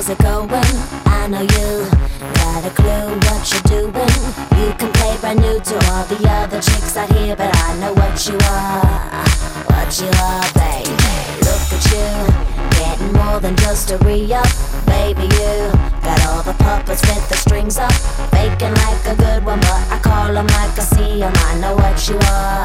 how's it going? I know you got a clue what you're doing. You can play brand new to all the other chicks out here, but I know what you are, baby. Look at you, getting more than just a re-up. Baby, you got all the puppets with the strings up, faking like a good one, but I call them like I see them. I know what you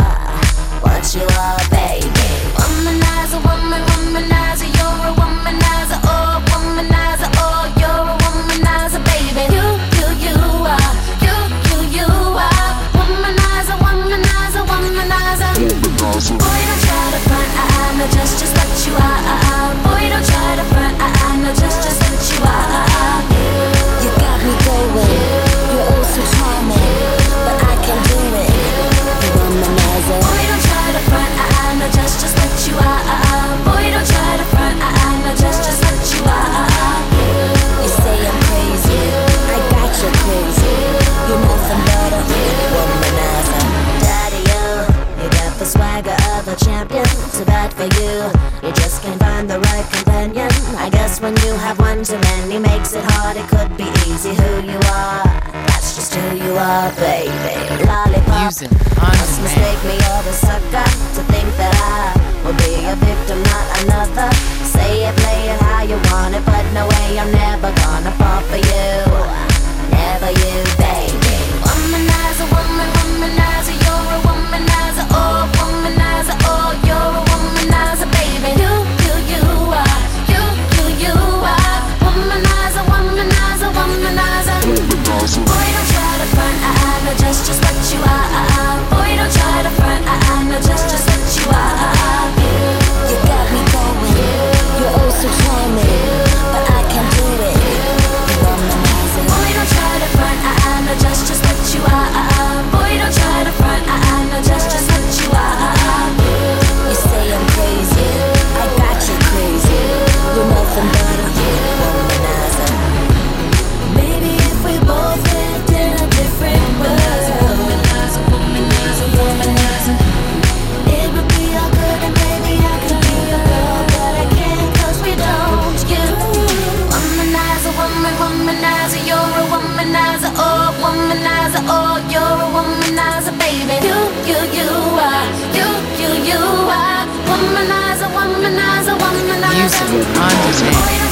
are, baby. Womanizer, womanizer, you're a womanizer, oh, womanizer, oh, you're a womanizer, baby. You are, you are, womanizer, womanizer, womanizer. Boy, don't try to front, I know just what you are. Boy, don't try to front, I know just what you are. You got me going, you're oh so charming, but I can't do it. You womanizer. Boy, don't try to front, I know just what you are. Boy, don't try to front, I know just what you are. You say I'm crazy, I got you crazy. You're nothing but a womanizer. Daddy, you got the swagger of a champion. Too bad for you, you just can't find the right companion. I guess when you have one too many makes it hard. It could be easy who you are. That's just who you are, baby. Lollipop, must mistake me or the sucker to think that I will be a victim, not another. Say it, play it how you want it, but no way, I'm never gonna fall for you. Never you, baby. Womanizer, womanizer, you're a womanizer, oh, womanizer, oh, you're a womanizer, baby. You are, you are, womanizer, womanizer, womanizer. Boy, don't try to front, I know just what you are. Boy, don't try to front, I know just what you are. You got me going, you're oh so charming, but I can't do it. You womanizer. Boy, don't try to front, I know just what you are. Boy, don't try to front, I know just what you are. You say I'm crazy, I got you crazy. You're nothing but a womanizer. Maybe if we both lived in a different world, it would be all good and maybe I could be your girl, but I can't 'cause we don't. You womanizer, womanizer, you're a womanizer, oh, womanizer, oh, you're a womanizer, baby. You are, you are, womanizer, womanizer, womanizer. Music on demand.